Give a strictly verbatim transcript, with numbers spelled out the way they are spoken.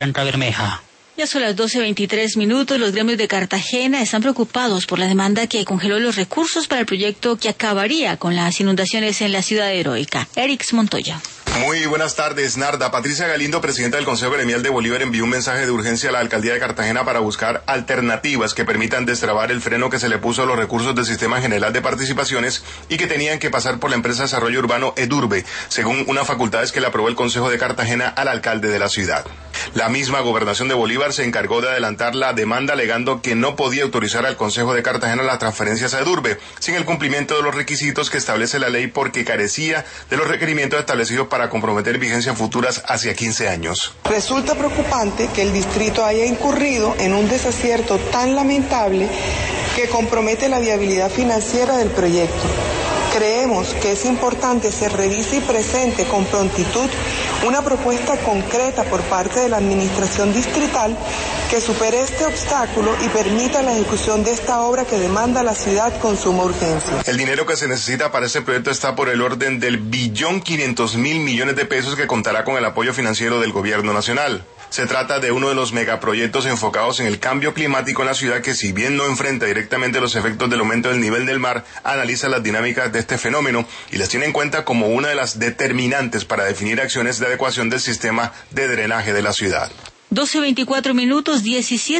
Santa Bermeja. Ya son las doce veintitrés minutos. Los gremios de Cartagena están preocupados por la demanda que congeló los recursos para el proyecto que acabaría con las inundaciones en la ciudad heroica. Erix Montoya. Muy buenas tardes, Narda. Patricia Galindo, presidenta del Consejo Gremial de Bolívar, envió un mensaje de urgencia a la Alcaldía de Cartagena para buscar alternativas que permitan destrabar el freno que se le puso a los recursos del Sistema General de Participaciones y que tenían que pasar por la empresa de desarrollo urbano Edurbe, según unas facultades que le aprobó el Consejo de Cartagena al alcalde de la ciudad. La misma Gobernación de Bolívar se encargó de adelantar la demanda alegando que no podía autorizar al Consejo de Cartagena las transferencias a Edurbe, sin el cumplimiento de los requisitos que establece la ley porque carecía de los requerimientos establecidos para comprometer vigencias futuras hacia quince años. Resulta preocupante que el distrito haya incurrido en un desacierto tan lamentable que compromete la viabilidad financiera del proyecto. Creemos que es importante se revise y presente con prontitud una propuesta concreta por parte de la administración distrital que supere este obstáculo y permita la ejecución de esta obra que demanda la ciudad con suma urgencia. El dinero que se necesita para este proyecto está por el orden del billón quinientos mil millones de pesos que contará con el apoyo financiero del gobierno nacional. Se trata de uno de los megaproyectos enfocados en el cambio climático en la ciudad que, si bien no enfrenta directamente los efectos del aumento del nivel del mar, analiza las dinámicas de este fenómeno y las tiene en cuenta como una de las determinantes para definir acciones de adecuación del sistema de drenaje de la ciudad. doce veinticuatro minutos, diecisiete